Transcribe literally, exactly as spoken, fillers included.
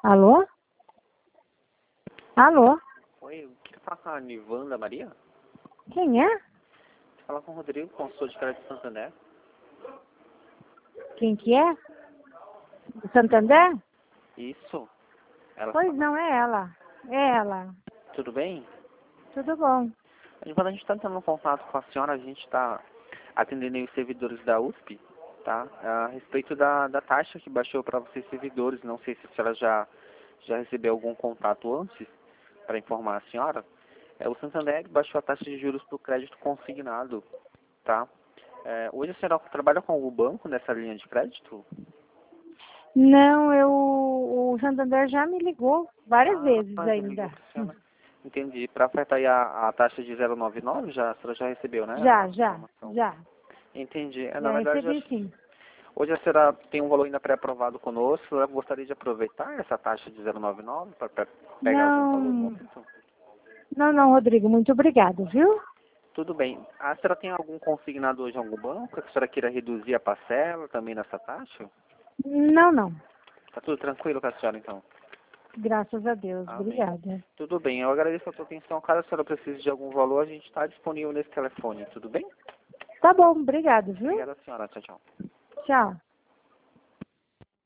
Alô? Alô? Oi, eu queria falar com a Nivanda Maria. Quem é? Falar com o Rodrigo, consultor de crédito de Santander. Quem que é? Do Santander? Isso. Ela Pois fala. não, é ela. É ela. Tudo bem? Tudo bom. Nivanda, a gente está entrando em contato com a senhora, a gente está atendendo aí os servidores da U S P, tá? A respeito da, da taxa que baixou para vocês servidores, não sei se a senhora já, já recebeu algum contato antes para informar a senhora. É, o Santander baixou a taxa de juros para o crédito consignado, tá? É, hoje a senhora trabalha com algum banco nessa linha de crédito? Não, eu, o Santander já me ligou várias Ah, vezes já ligou ainda. para a senhora. Entendi. Para ofertar aí a, a taxa de zero nove nove, já, a senhora já recebeu, né? Já, A já, informação. já. Entendi. É, na Já verdade, recebi acho- sim. hoje a senhora tem um valor ainda pré-aprovado conosco. Eu gostaria de aproveitar essa taxa de zero nove nove para pegar algum valor no Não, momento? não, não, Rodrigo, muito obrigado, viu? Tudo bem. A senhora tem algum consignado hoje em algum banco? Que a senhora queira reduzir a parcela também nessa taxa? Não, não. Tá tudo tranquilo com a senhora, então? Graças a Deus, Amém. obrigada. Tudo bem. Eu agradeço a sua atenção. Caso a senhora precise de algum valor, a gente está disponível nesse telefone. Tudo bem? Tá bom, obrigado, viu? Obrigado, senhora. Tchau, tchau. Tchau.